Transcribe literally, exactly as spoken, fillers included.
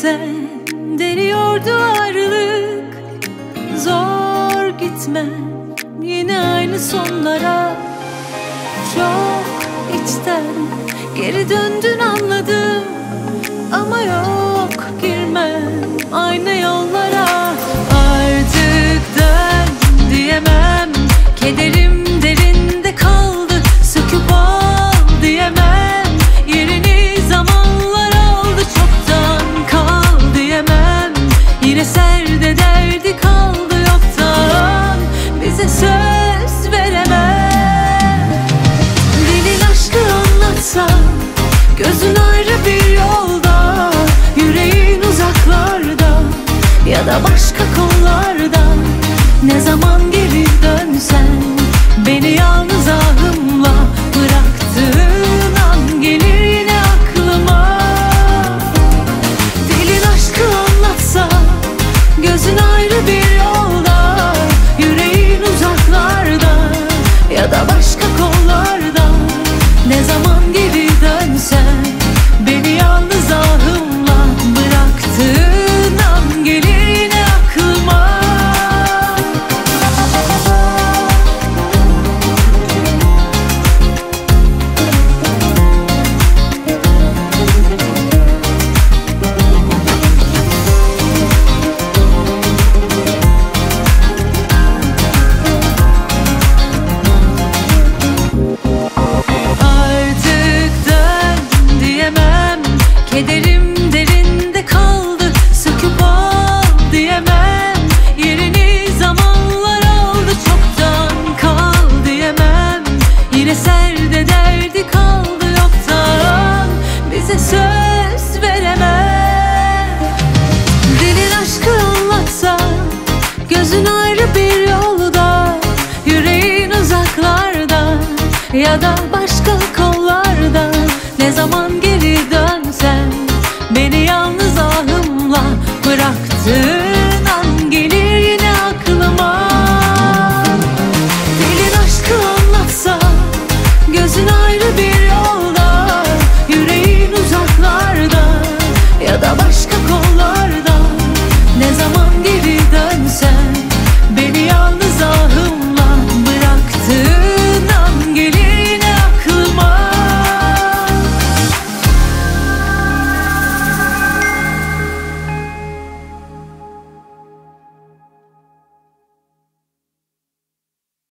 gitse deniyordu ayrılık. Zor gitme yine aynı sonlara. Çok içten geri döndün anladım, ama yok girmem aynı yollara. Artık dön diyemem, kederim derinde kaldı. Söküp al diyemem, yerini zamanlar aldı. Çoktan kal diyemem, yine serde derdi kaldı yoktan. Bize söz veremem. Dilin aşkı anlatsa, gözün ayrı bir yolda, yüreğin uzaklarda ya da başka kollarda. Ne zaman geri dönsen, beni yalnız ahımla bıraktığın an gelir yine aklıma. Dilin aşkı anlatsa, gözün ayrı bir yolda, yüreğin uzaklarda ya da başka kollarda. Ne zaman geri dönsen, beni yalnız ahımla bıraktığın an gelir yine aklıma. Kederim derinde kaldı, söküp al diyemem, yerini zamanlar aldı. Çoktan kal diyemem, yine serde derdi kaldı yoktan. Bize söz veremem. Dilin aşkı anlatsa, gözün ayrı bir yolda, yüreğin uzaklarda ya da